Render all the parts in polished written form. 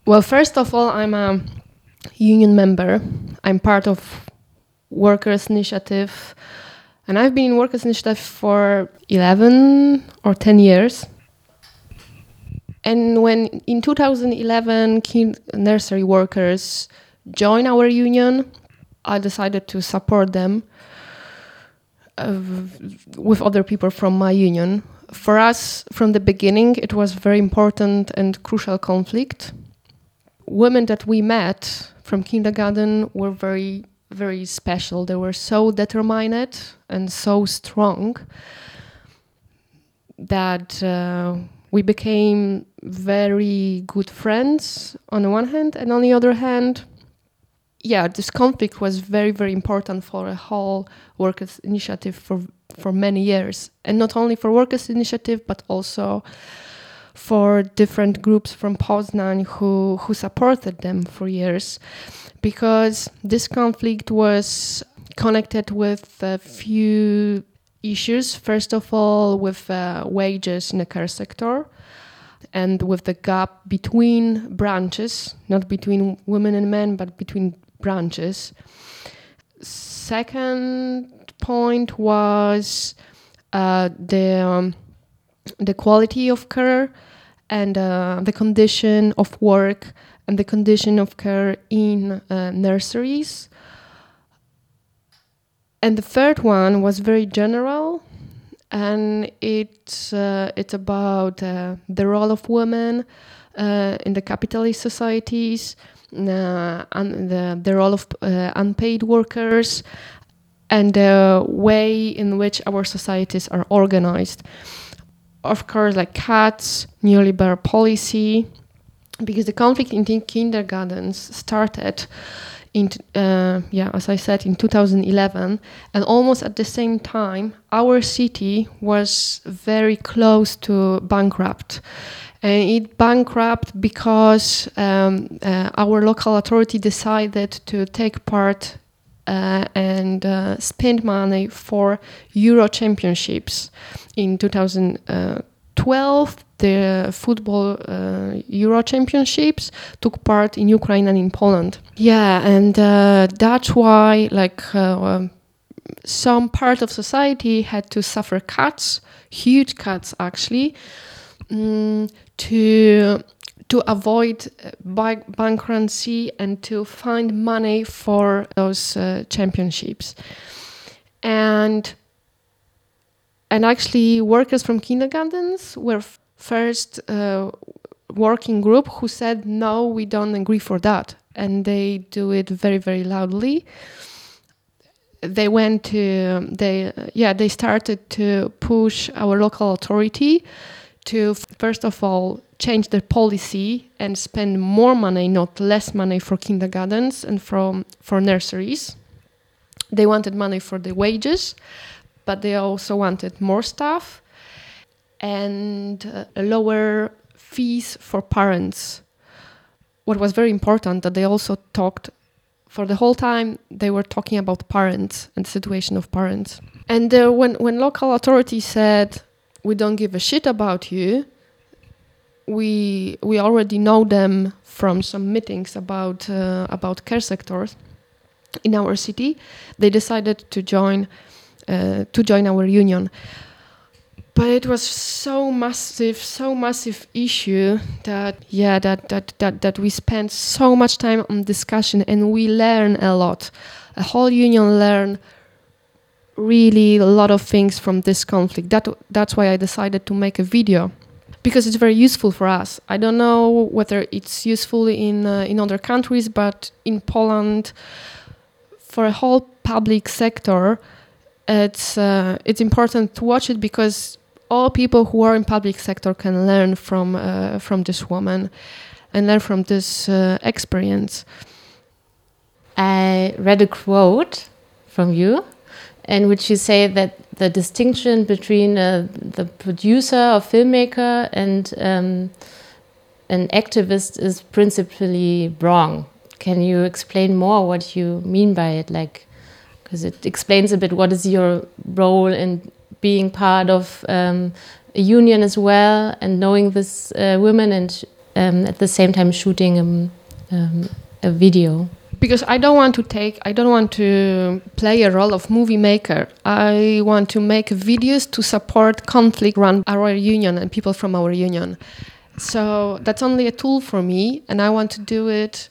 Well, first of all, I'm a union member. I'm part of Workers' Initiative, and I've been in Workers' Initiative for 11 or 10 years. And when in 2011 nursery workers joined our union, I decided to support them with other people from my union. For us, from the beginning, it was very important and crucial conflict. Women that we met from kindergarten were very, very special. They were so determined and so strong that we became very good friends on the one hand, and on the other hand, this conflict was very, very important for a whole Workers' Initiative for many years. And not only for Workers' Initiative, but also for different groups from Poznań who supported them for years. Because this conflict was connected with a few issues. First of all, with wages in the care sector and with the gap between branches, not between women and men, but between branches. Second point was the quality of care and the condition of work and the condition of care in nurseries. And the third one was very general, and it's about the role of women in the capitalist societies, and the role of unpaid workers, and the way in which our societies are organized. Of course, like CATS, neoliberal policy, because the conflict in kindergartens started as I said, in 2011, and almost at the same time, our city was very close to bankrupt. And it bankrupt because our local authority decided to take part and spend money for Euro Championships. In 2012, the football Euro Championships took part in Ukraine and in Poland. Yeah, and that's why some part of society had to suffer cuts, huge cuts actually, to avoid bankruptcy and to find money for those championships. And actually workers from kindergartens were first working group who said, no, we don't agree for that. And they do it very, very loudly. They started to push our local authority to, first of all, change their policy and spend more money, not less money, for kindergartens and for nurseries. They wanted money for the wages, but they also wanted more staff and lower fees for parents. What was very important, that they also talked, for the whole time, they were talking about parents and the situation of parents. And when local authorities said, we don't give a shit about you, we already know them from some meetings about care sectors in our city, they decided to join our union. But it was so massive issue that we spent so much time on discussion, and we learn a lot. A whole union learned really a lot of things from this conflict. That's why I decided to make a video, because it's very useful for us. I don't know whether it's useful in other countries, but in Poland, for a whole public sector, it's important to watch it, because all people who are in public sector can learn from this woman and learn from this experience. I read a quote from you in which you say that the distinction between the producer or filmmaker and an activist is principally wrong. Can you explain more what you mean by it? Because it explains a bit what is your role in being part of a union as well, and knowing this women and at the same time shooting a video? Because I don't want to play a role of movie maker. I want to make videos to support conflict around our union and people from our union. So that's only a tool for me, and I want to do it.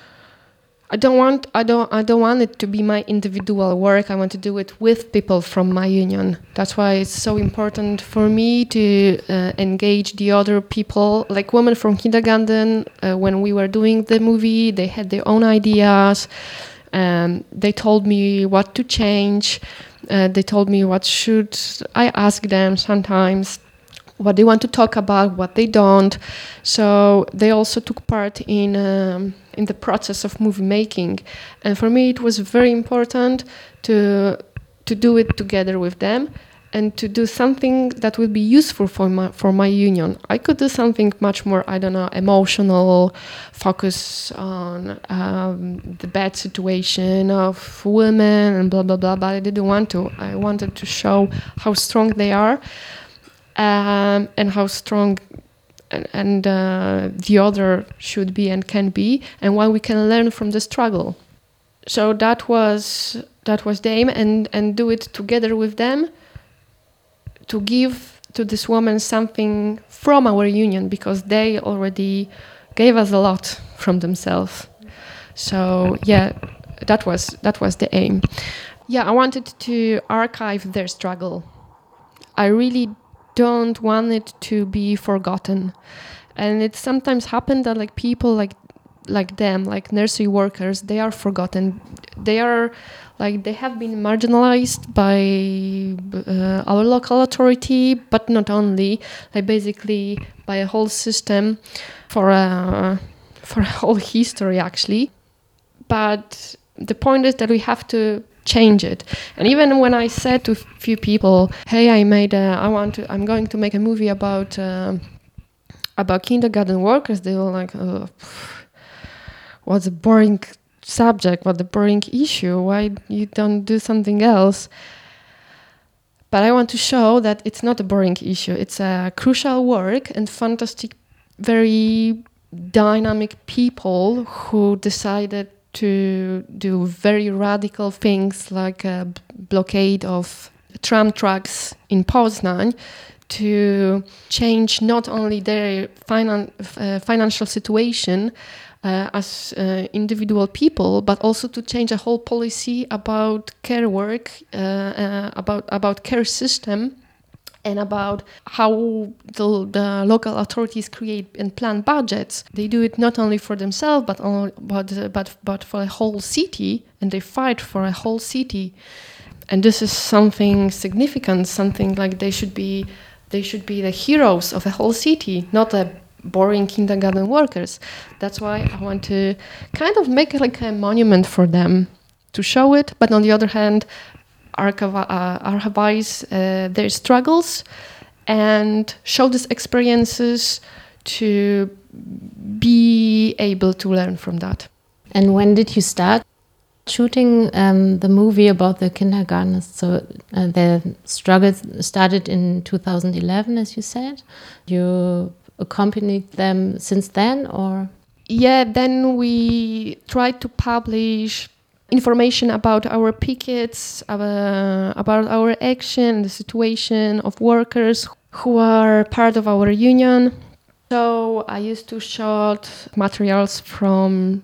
I don't want it to be my individual work. I want to do it with people from my union. That's why it's so important for me to engage the other people, like women from kindergarten. When we were doing the movie, they had their own ideas. They told me what to change. They told me what should I ask them sometimes, what they want to talk about, what they don't. So they also took part in the process of movie making, and for me it was very important to do it together with them and to do something that will be useful for my union. I could do something much more, I don't know, emotional, focus on the bad situation of women and blah blah blah, but I didn't want to. I wanted to show how strong they are, and how strong and the other should be and can be, and what we can learn from the struggle. So that was the aim, and do it together with them, to give to this woman something from our union, because they already gave us a lot from themselves. So yeah, that was the aim. Yeah, I wanted to archive their struggle. I really don't want it to be forgotten. And it sometimes happened that like people like them, like nursery workers, they are forgotten. They are like, they have been marginalized by our local authority, but not only, like basically by a whole system for a whole history actually. But the point is that we have to change it. And even when I said to a few people, hey, I'm going to make a movie about kindergarten workers, they were like, what's a boring subject, what a boring issue, why you don't do something else? But I want to show that it's not a boring issue, it's a crucial work and fantastic, very dynamic people who decided to do very radical things, like a blockade of tram tracks in Poznań, to change not only their financial situation as individual people, but also to change a whole policy about care work, about care system, and about how the local authorities create and plan budgets. They do it not only for themselves, but for a whole city, and they fight for a whole city. And this is something significant, something like they should be the heroes of a whole city, not a boring kindergarten workers. That's why I want to kind of make like a monument for them, to show it, but on the other hand, archivize their struggles and show these experiences to be able to learn from that. And when did you start shooting the movie about the kindergartners? So the struggle started in 2011, as you said. You accompanied them since then, or? Yeah, then we tried to publish information about our pickets, about our action, the situation of workers who are part of our union. So I used to shoot materials from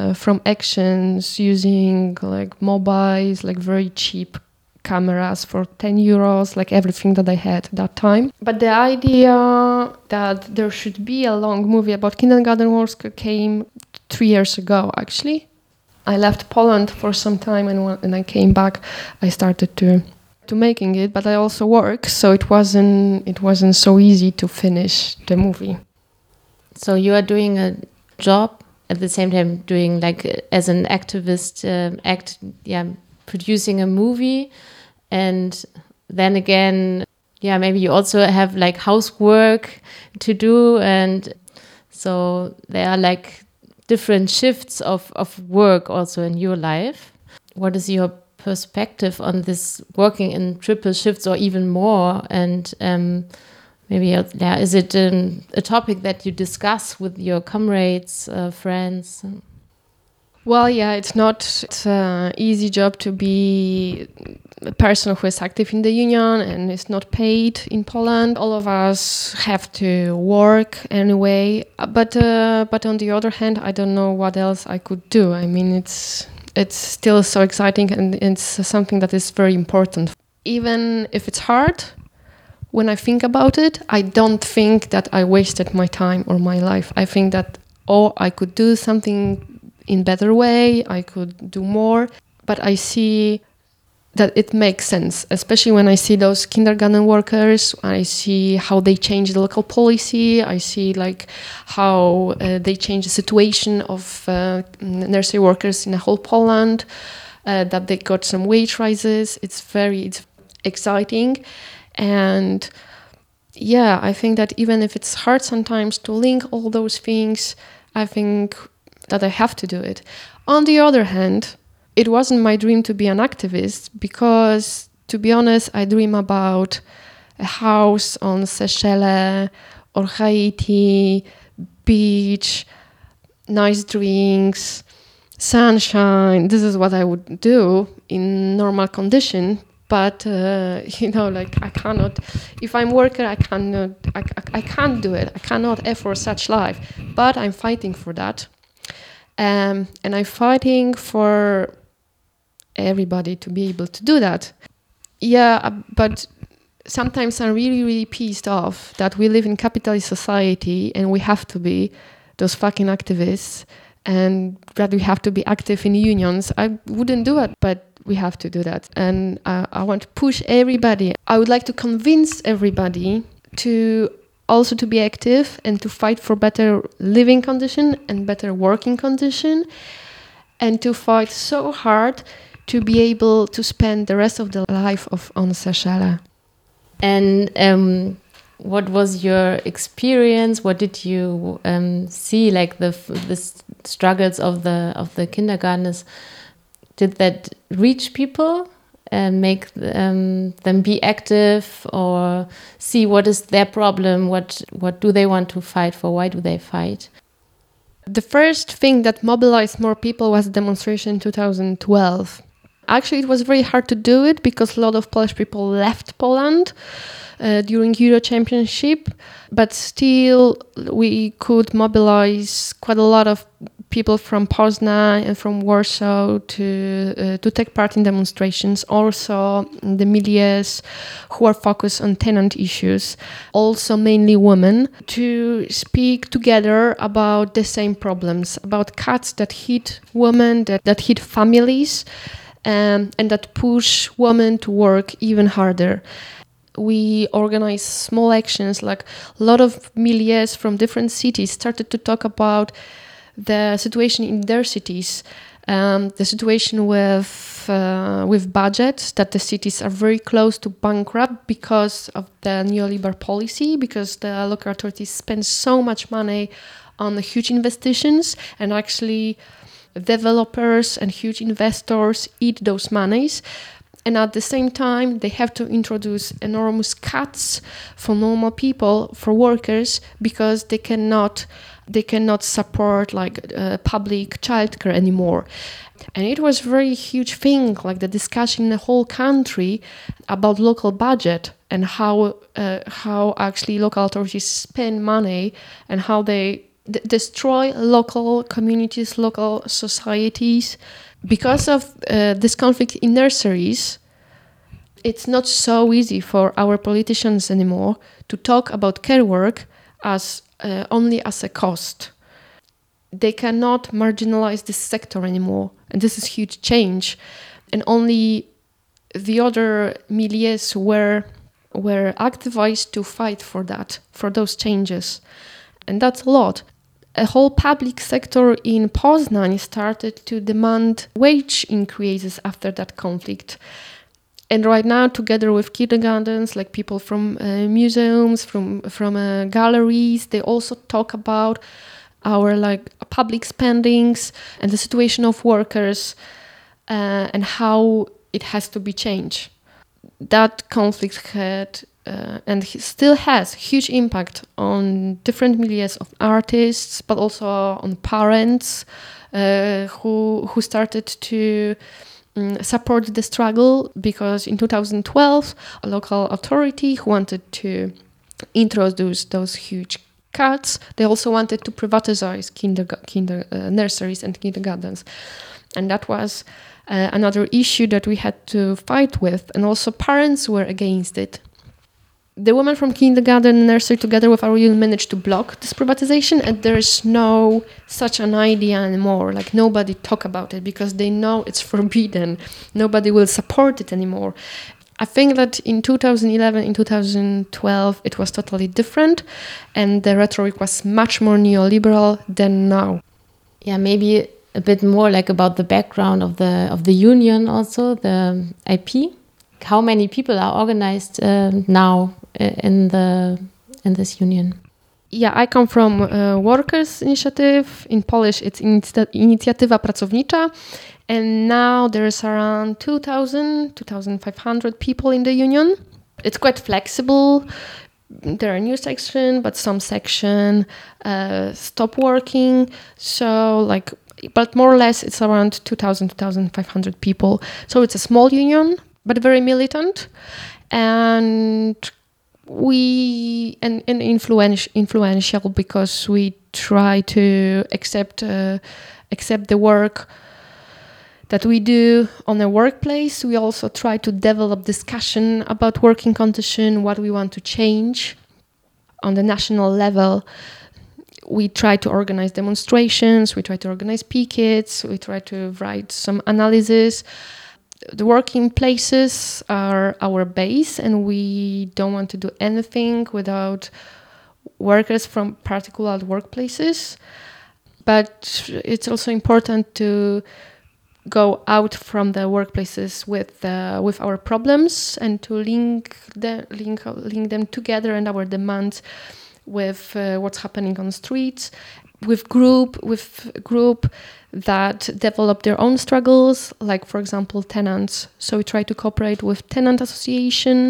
actions using like mobiles, like very cheap cameras for 10 euros, like everything that I had at that time. But the idea that there should be a long movie about kindergarten workers came 3 years ago, actually. I left Poland for some time, and when I came back, I started to making it. But I also work, so it wasn't so easy to finish the movie. So you are doing a job at the same time, doing like as an activist, producing a movie, and then again, maybe you also have like housework to do, and so there are like different shifts of work also in your life. What is your perspective on this working in triple shifts or even more? And Maybe, yeah, is it a topic that you discuss with your comrades, friends? Well, yeah, it's not an easy job to be a person who is active in the union and is not paid in Poland. All of us have to work anyway. But on the other hand, I don't know what else I could do. I mean, it's still so exciting, and it's something that is very important. Even if it's hard, when I think about it, I don't think that I wasted my time or my life. I think that, I could do something in better way, I could do more. But I see that it makes sense, especially when I see those kindergarten workers. I see how they change the local policy. I see like how they change the situation of nursery workers in the whole Poland, that they got some wage rises. It's exciting. And yeah, I think that even if it's hard sometimes to link all those things, I think that I have to do it. On the other hand, it wasn't my dream to be an activist because, to be honest, I dream about a house on Seychelles or Haiti, beach, nice drinks, sunshine. This is what I would do in normal condition. But I cannot. If I'm worker, I cannot. I can't do it. I cannot afford such life. But I'm fighting for that, and I'm fighting for everybody to be able to do that. Yeah, but sometimes I'm really, really pissed off that we live in capitalist society and we have to be those fucking activists, and that we have to be active in unions. I wouldn't do it, but we have to do that. And I want to push everybody. I would like to convince everybody to also to be active and to fight for better living condition and better working condition, and to fight so hard to be able to spend the rest of the life on Seychelles. And what was your experience? What did you see, like the struggles of the kindergartners? Did that reach people and make them be active, or see what is their problem? What do they want to fight for? Why do they fight? The first thing that mobilized more people was the demonstration in 2012. Actually, it was very hard to do it because a lot of Polish people left Poland during Euro Championship, but still we could mobilize quite a lot of people from Poznan and from Warsaw to take part in demonstrations. Also, the milieus who are focused on tenant issues, also mainly women, to speak together about the same problems, about cuts that hit women, that hit families, and that push women to work even harder. We organized small actions, like a lot of milieus from different cities started to talk about the situation in their cities, the situation with budget, that the cities are very close to bankrupt because of the neoliberal policy, because the local authorities spend so much money on the huge investitions, and actually developers and huge investors eat those monies. And at the same time, they have to introduce enormous cuts for normal people, for workers, because they cannot support public childcare anymore. And it was a very huge thing, like the discussion in the whole country about local budget and how actually local authorities spend money and how they destroy local communities, local societies. Because of this conflict in nurseries, it's not so easy for our politicians anymore to talk about care work as only as a cost. They cannot marginalize this sector anymore, and this is huge change. And only the other milieus were activized to fight for that, for those changes, and that's a lot. A whole public sector in Poznan started to demand wage increases after that conflict. And right now, together with kindergartens, like people from museums, from galleries, they also talk about our public spendings and the situation of workers and how it has to be changed. That conflict had and he still has huge impact on different milieux of artists, but also on parents who started to support the struggle, because in 2012 a local authority who wanted to introduce those huge cuts, they also wanted to privatize nurseries and kindergartens, and that was another issue that we had to fight with, and also parents were against it. The women from kindergarten and nursery together with our union managed to block this privatization, and there's no such an idea anymore. Like, nobody talk about it because they know it's forbidden. Nobody will support it anymore. I think that in 2011, in 2012, it was totally different, and the rhetoric was much more neoliberal than now. Yeah, maybe a bit more like about the background of the union, also the IP. How many people are organized now in this union? Yeah, I come from Workers' Initiative. In Polish, it's Inicjatywa Pracownicza. And now there's around 2,500 people in the union. It's quite flexible. There are new sections, but some section stop working. So but more or less it's around 2,500 people. So it's a small union, but very militant. And influential because we try to accept the work that we do on a workplace. We also try to develop discussion about working condition, what we want to change on the national level. We try to organize demonstrations, we try to organize pickets, we try to write some analysis. The working places are our base, and we don't want to do anything without workers from particular workplaces. But it's also important to go out from the workplaces with our problems, and to link them together and our demands with what's happening on the streets, with group that develop their own struggles, like for example tenants. So we try to cooperate with tenant associations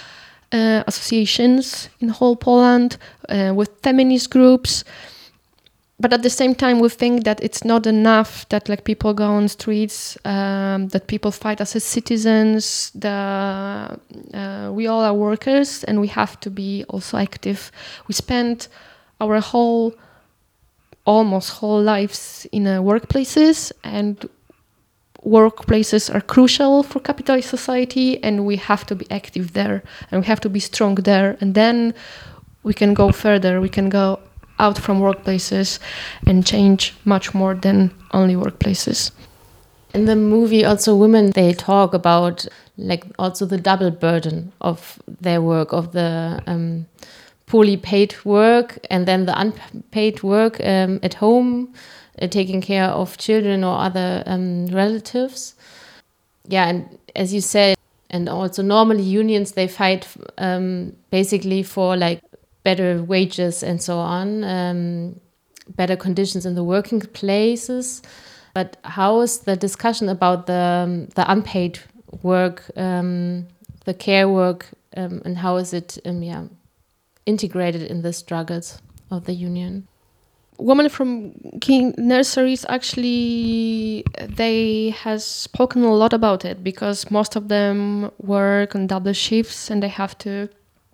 in whole Poland, with feminist groups. But at the same time, we think that it's not enough that people go on streets, that people fight as citizens. We all are workers, and we have to be also active. We spend our almost whole lives in workplaces, and workplaces are crucial for capitalist society, and we have to be active there, and we have to be strong there, and then we can go further. We can go out from workplaces and change much more than only workplaces. In the movie, also women, they talk about also the double burden of their work, of the poorly paid work, and then the unpaid work at home, taking care of children or other relatives. Yeah, and as you said, and also normally unions, they fight basically for better wages and so on, better conditions in the working places. But how is the discussion about the unpaid work, the care work, and how is it integrated in the struggles of the union? Women from nurseries, actually, they has spoken a lot about it, because most of them work on double shifts, and they have to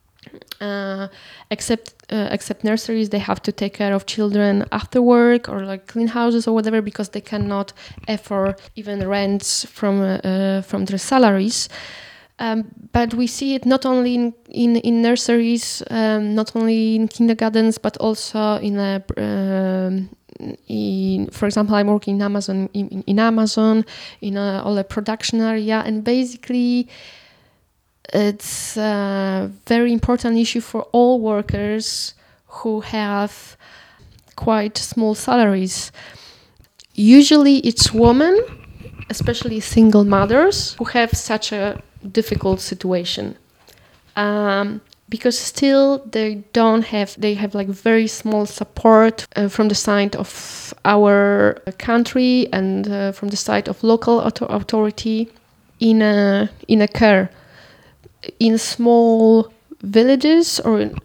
except nurseries, they have to take care of children after work, or clean houses or whatever, because they cannot afford even rents from their salaries. But we see it not only in nurseries, not only in kindergartens, but also for example, I'm working in Amazon, in all the production area, and basically it's a very important issue for all workers who have quite small salaries. Usually it's women, especially single mothers, who have such a difficult situation. Because still they have very small support from the side of our country and from the side of local authority in a care. In small villages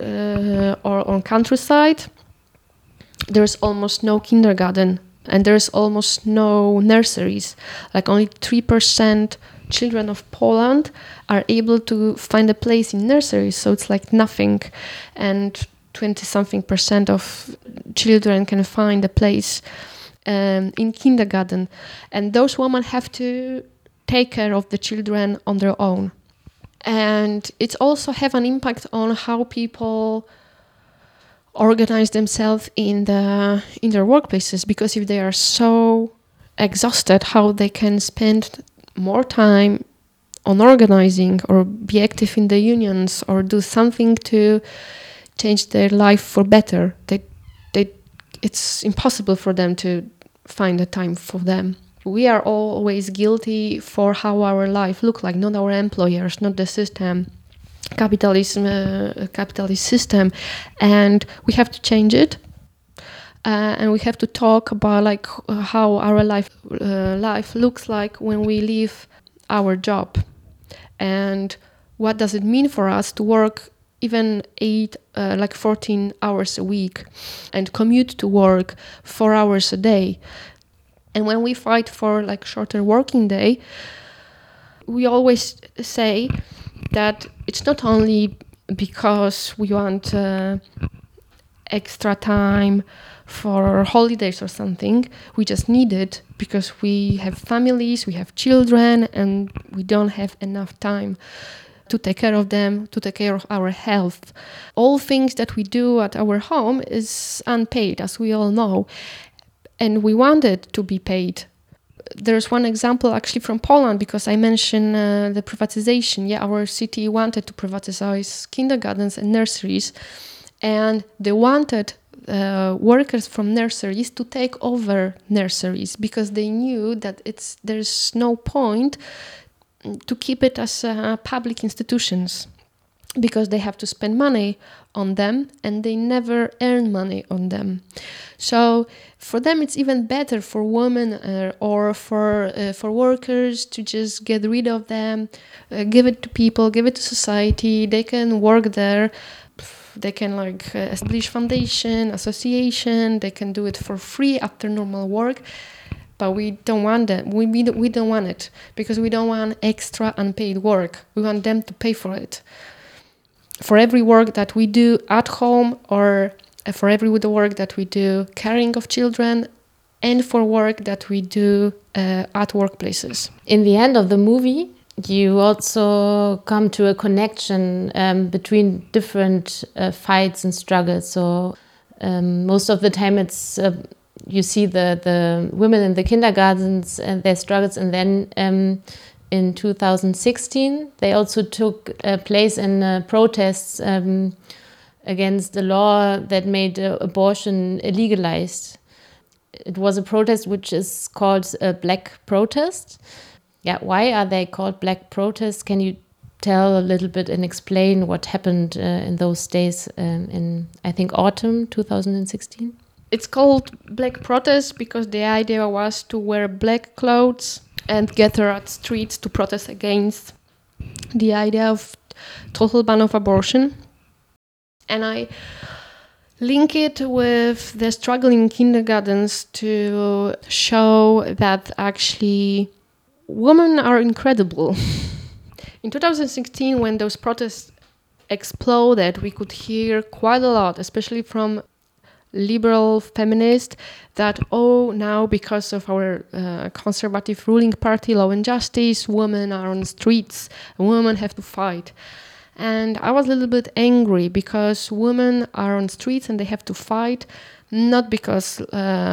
or on countryside, there's almost no kindergarten and there's almost no nurseries. Like only 3% children of Poland are able to find a place in nurseries, so it's like nothing. And 20-something% of children can find a place in kindergarten. And those women have to take care of the children on their own. And it also have an impact on how people organize themselves in their workplaces, because if they are so exhausted, how they can spend more time on organizing or be active in the unions or do something to change their life for better. It's impossible for them to find a time for them. We are always guilty for how our life look like, not our employers, not the system, capitalist system, and we have to change it. And we have to talk about like how our life looks like when we leave our job, and what does it mean for us to work even 14 hours a week and commute to work 4 hours a day. And when we fight for like shorter working day, we always say that it's not only because we want extra time for holidays or something. We just need it because we have families, we have children, and we don't have enough time to take care of them, to take care of our health. All things that we do at our home is unpaid, as we all know, and we want it to be paid. There's one example actually from Poland, because I mentioned the privatization. Yeah, our city wanted to privatize kindergartens and nurseries, and they wanted workers from nurseries to take over nurseries because they knew that there's no point to keep it as public institutions, because they have to spend money on them and they never earn money on them. So for them it's even better for women or for workers to just get rid of them, give it to people, give it to society. They can work there. They can establish foundation, association. They can do it for free after normal work. But we don't want that. We don't want it, because we don't want extra unpaid work. We want them to pay for it. For every work that we do at home, or for every work that we do caring of children, and for work that we do at workplaces. In the end of the movie, you also come to a connection between different fights and struggles. So most of the time it's you see the women in the kindergartens and their struggles, and then in 2016 they also took place in protests against the law that made abortion illegalized. It was a protest which is called a Black Protest. Yeah, why are they called Black Protests? Can you tell a little bit and explain what happened in those days in, I think, autumn 2016? It's called Black Protest because the idea was to wear black clothes and gather at streets to protest against the idea of total ban of abortion. And I link it with the struggle in kindergartens to show that actually women are incredible. In 2016, when those protests exploded, we could hear quite a lot, especially from liberal feminists, that now because of our conservative ruling party, Law and Justice, women are on the streets, and women have to fight. And I was a little bit angry because women are on streets and they have to fight, not because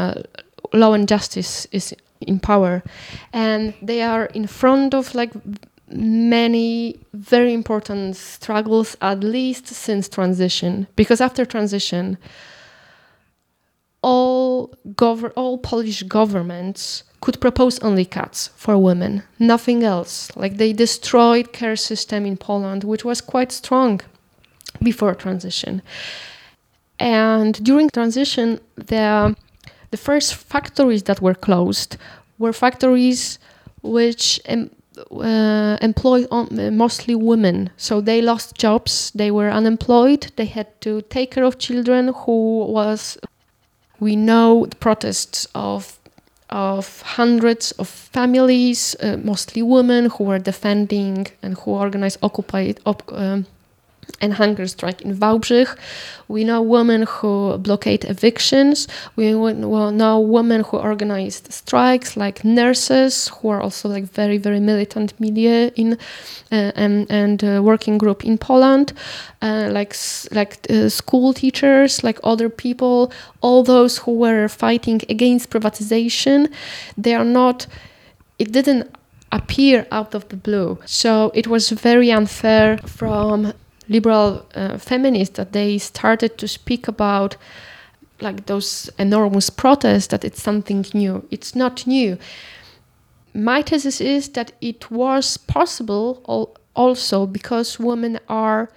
Law and Justice is in power, and they are in front of many very important struggles, at least since transition. Because after transition, all Polish governments could propose only cuts for women, nothing else. They destroyed care system in Poland, which was quite strong before transition. And during transition, the first factories that were closed were factories which employed mostly women. So they lost jobs, they were unemployed, they had to take care of children we know the protests of hundreds of families, mostly women, who were defending and who organized and hunger strike in Wałbrzych. We know women who blockade evictions. We know women who organized strikes, like nurses, who are also like very, very militant media in and working group in Poland, like school teachers, like other people, all those who were fighting against privatization. It didn't appear out of the blue. So it was very unfair from liberal feminists that they started to speak about like those enormous protests, that it's something new. It's not new. My thesis is that it was possible also because women are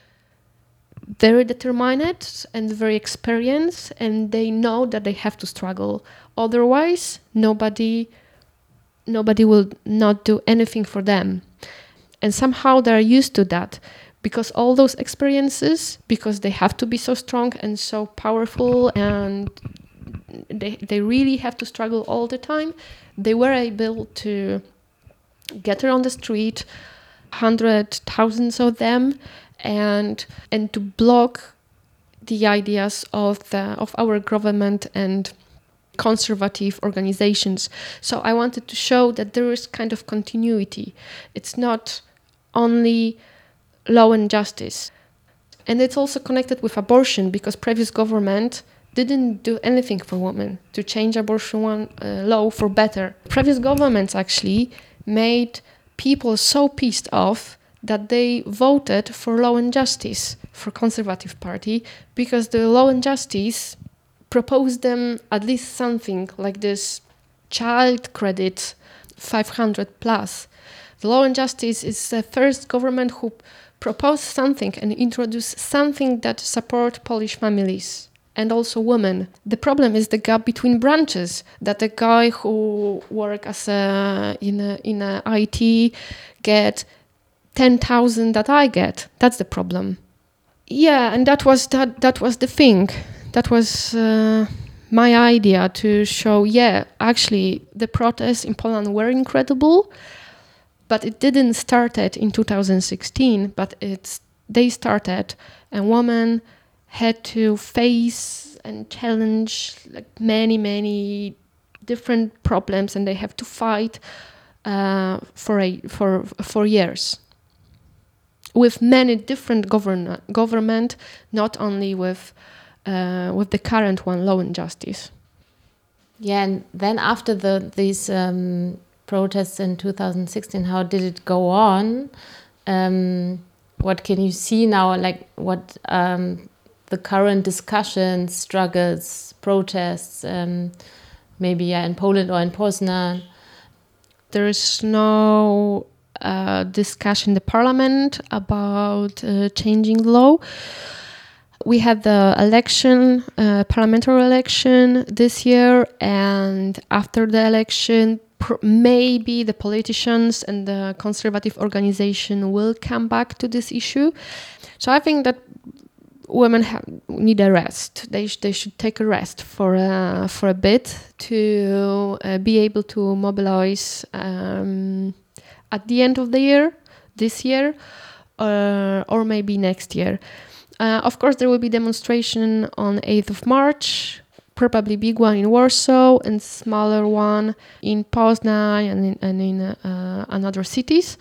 very determined and very experienced, and they know that they have to struggle. Otherwise, nobody will not do anything for them. And somehow they're used to that. Because all those experiences, because they have to be so strong and so powerful, and they really have to struggle all the time, they were able to gather on the street, thousands of them, and to block the ideas of our government and conservative organizations. So I wanted to show that there is kind of continuity. It's not only law and justice. And it's also connected with abortion, because previous government didn't do anything for women to change abortion law for better. Previous governments actually made people so pissed off that they voted for Law and Justice, for Conservative Party, because the Law and Justice proposed them at least something like this child credit 500 plus. The Law and Justice is the first government who proposed something and introduced something that support Polish families and also women. The problem is the gap between branches, that a guy who work as in a IT get 10,000 that I get. That's the problem. Yeah, and that was the thing. That was my idea, to show, actually the protests in Poland were incredible. But it didn't start in 2016, but they started, and women had to face and challenge like many different problems, and they have to fight for years with many different government, not only with the current one, Law and Justice. Yeah, and then after these protests in 2016, how did it go on? What can you see now, like what the current discussions, struggles, protests, maybe in Poland or in Poznan? There is no discussion in the parliament about changing the law. We had the election, parliamentary election this year, and after the election, maybe the politicians and the conservative organization will come back to this issue. So I think that women need a rest. They should take a rest for a bit to be able to mobilize at the end of the year, this year, or maybe next year. Of course, there will be demonstration on 8th of March, probably big one in Warsaw and smaller one in Poznan and in another cities.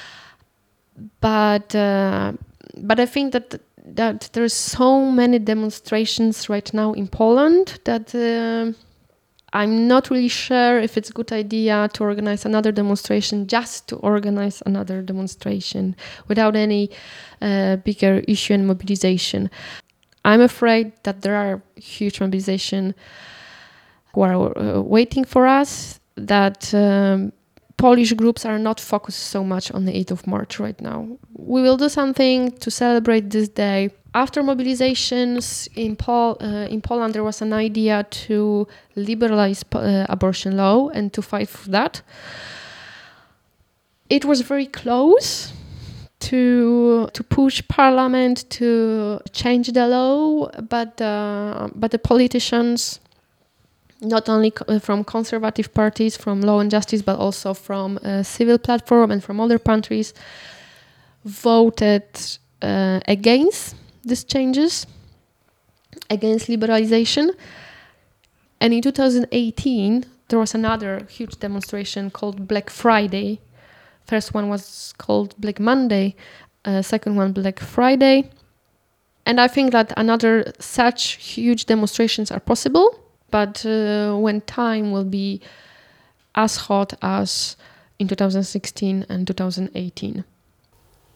But I think that there's so many demonstrations right now in Poland that I'm not really sure if it's a good idea to organize another demonstration just to organize another demonstration without any bigger issue and mobilization. I'm afraid that there are huge mobilization who are waiting for us, that Polish groups are not focused so much on the 8th of March right now. We will do something to celebrate this day. After mobilizations in Poland, there was an idea to liberalize abortion law and to fight for that. it was very close to push parliament to change the law, but the politicians, not only from conservative parties, from Law and Justice, but also from Civil Platform and from other countries, voted against these changes, against liberalization. And in 2018, there was another huge demonstration called Black Friday. First one was called Black Monday, second one Black Friday. And I think that another such huge demonstrations are possible, but when time will be as hot as in 2016 and 2018.